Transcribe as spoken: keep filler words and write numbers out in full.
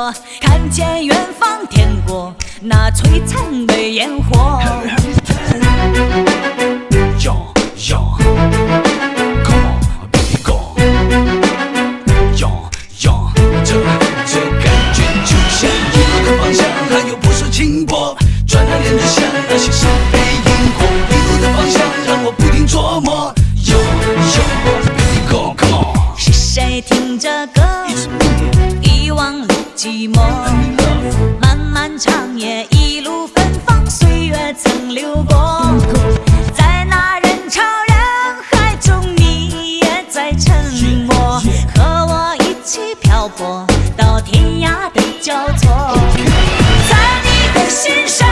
我看见远方天国那璀璨的烟火。 Yo, yo, come on, baby go. Yo, yo, 这这感觉就像一路的方向，还有不受轻薄，转了脸就像那些是被因果。一路的方向让我不停琢磨。Yo, yo, baby go, come on. 是谁听着歌，遗忘了寂寞？漫漫长夜，一路芬芳，岁月曾流过。在那人潮人海中，你也在沉默，和我一起漂泊到天涯的交错。在你的心上。